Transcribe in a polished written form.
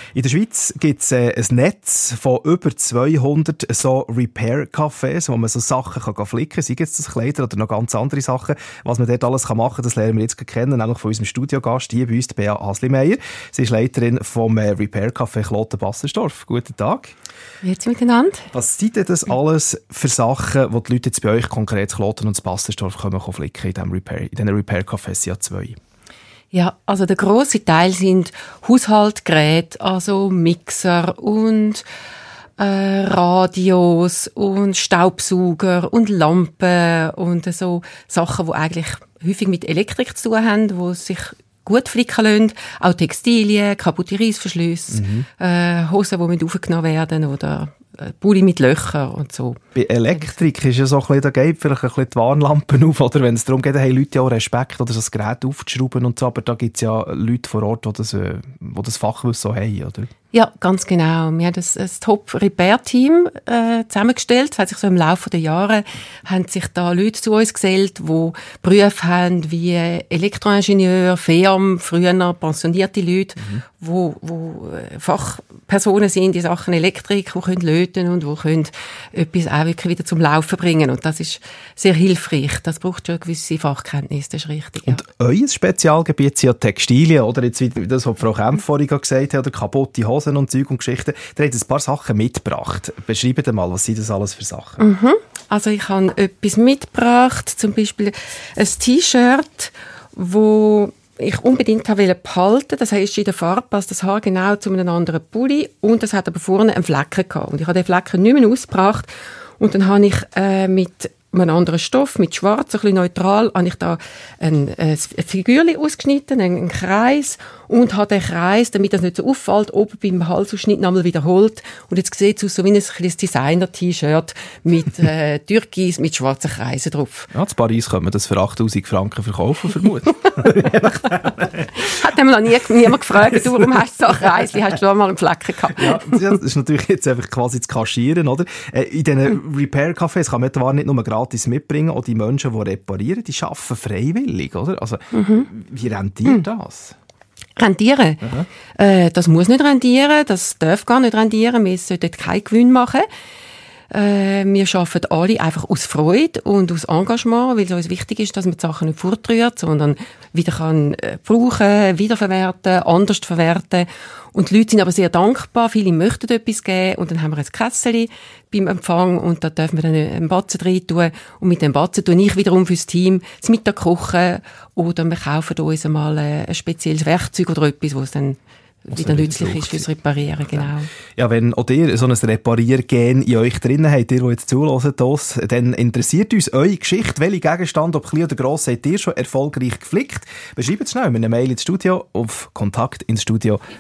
In der Schweiz gibt es ein Netz von über 200 so Repair-Cafés, wo man so Sachen kann flicken kann, sei es das Kleider oder noch ganz andere Sachen. Was man dort alles machen kann, das lernen wir jetzt kennen, nämlich von unserem Studiogast hier bei uns, Bea Haslimeyer. Sie ist Leiterin vom Repair-Café Kloten-Bassersdorf. Guten Tag. Grüezi miteinander. Was sind denn das alles für Sachen, die die Leute jetzt bei euch konkret zu Kloten und zu Bassersdorf können flicken in diesen Repair-Cafés? Ja, 2. Ja, also der grosse Teil sind Haushaltsgeräte, also Mixer und Radios und Staubsauger und Lampen und so Sachen, die eigentlich häufig mit Elektrik zu tun haben, die sich gut flicken lassen. Auch Textilien, kaputte Reissverschlüsse, Hosen, die aufgenommen werden oder Pulli mit Löchern und so. Bei Elektrik ist ja so ein bisschen, da geht vielleicht ein bisschen die Warnlampen auf, oder? Wenn es darum geht, haben Leute ja auch Respekt, oder so das Gerät aufzuschrauben und so, aber da gibt es ja Leute vor Ort, die das Fachwissen so haben, oder? Ja, ganz genau. Wir haben ein Top-Repair-Team zusammengestellt. Das hat sich so im Laufe der Jahre haben sich da Leute zu uns gesellt, die Berufe haben wie Elektroingenieur, FEAM, früher pensionierte Leute, die Fachpersonen sind in Sachen Elektrik, die können löten und die können etwas auch wirklich wieder zum Laufen bringen. Und das ist sehr hilfreich. Das braucht schon eine gewisse Fachkenntnis, das ist richtig. Und euer Spezialgebiet sind ja Textilien, oder? Jetzt, wie das, was Frau Kempf vorhin gesagt hat, oder kaputte Hosen und Zeug und Geschichten. Da hat ein paar Sachen mitgebracht. Beschreibt mal, was sind das alles für Sachen? Also ich habe etwas mitgebracht, zum Beispiel ein T-Shirt, wo ich unbedingt behalten wollte. Das heisst, in der Farbe passt das Haar genau zu einem anderen Pulli und das hat aber vorne einen Flecken gehabt. Und ich habe den Flecken nicht mehr ausgebracht und dann habe ich mit einem anderen Stoff, mit Schwarz, ein bisschen neutral, habe ich da ein Figürchen ausgeschnitten, einen Kreis und habe den Kreis, damit das nicht so auffällt, oben beim Halsausschnitt nochmal wiederholt. Und jetzt sieht es aus so wie ein kleines Designer-T-Shirt mit Türkis, mit schwarzen Kreisen drauf. Ja, in Paris könnte man das für 8'000 Franken verkaufen, vermutlich. Hat noch niemand gefragt, du, warum hast du so ein Kreisli, hast du da mal einen Flecken gehabt? Ja, das ist natürlich jetzt einfach quasi zu kaschieren, oder? In diesen Repair-Cafés kann man zwar nicht nur gratis mitbringen, auch die Menschen, die reparieren, die arbeiten freiwillig, oder? Also, wie rentiert das? Rentieren? Das muss nicht rentieren, das darf gar nicht rentieren, wir sollten keinen Gewinn machen. Wir arbeiten alle einfach aus Freude und aus Engagement, weil es uns wichtig ist, dass man die Sachen nicht fortrührt, sondern wieder kann brauchen, wiederverwerten, anders verwerten. Und die Leute sind aber sehr dankbar, viele möchten etwas geben und dann haben wir ein Kässeli beim Empfang und da dürfen wir dann einen Batzen rein tun und mit dem Batzen tue ich wiederum fürs Team das Mittag kochen oder wir kaufen uns einmal ein spezielles Werkzeug oder etwas, was dann wieder nützlich ist fürs Reparieren, genau. Ja, wenn auch ihr so ein Repariergen in euch drinnen habt, ihr, die jetzt zuhören, dann interessiert uns eure Geschichte. Welche Gegenstände, ob klein oder gross, habt ihr schon erfolgreich geflickt? Beschreibt es schnell mit einer Mail ins Studio auf Kontakt ins Studio